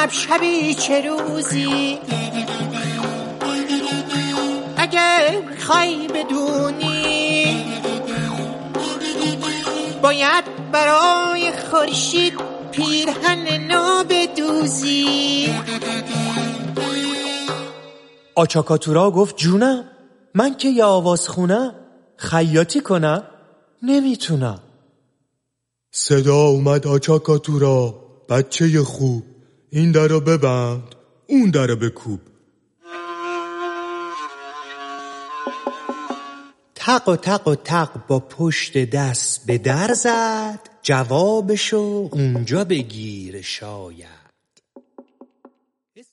امشب شبی چه روزی، اگر خواهی بدونی باید برای خورشید پیرهن نو بدوزی. آچاکاتورا گفت جونم، من که یه آواز خونم، خیاطی کنم نمیتونم. صدا اومد آچاکاتورا، بچه خوب، این درو ببند اون درو بکوب. تق و تق و تق با پشت دست به در زد، جوابشو اونجا بگیر شاید.